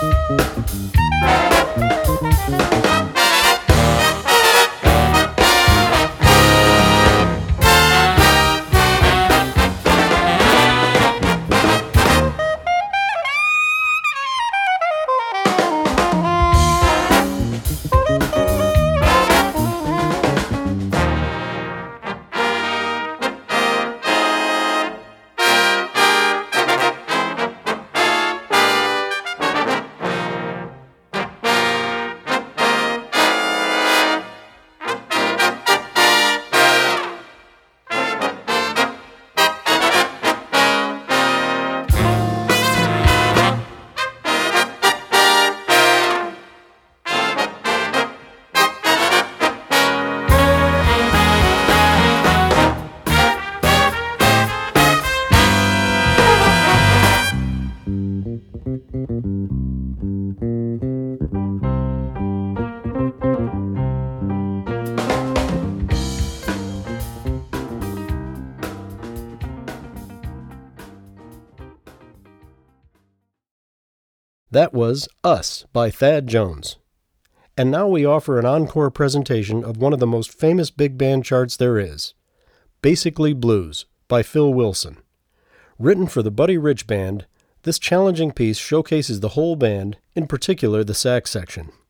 That was Us by Thad Jones. And now we offer an encore presentation of one of the most famous big band charts there is, Basically Blues by Phil Wilson. Written for the Buddy Rich Band, this challenging piece showcases the whole band, in particular the sax section.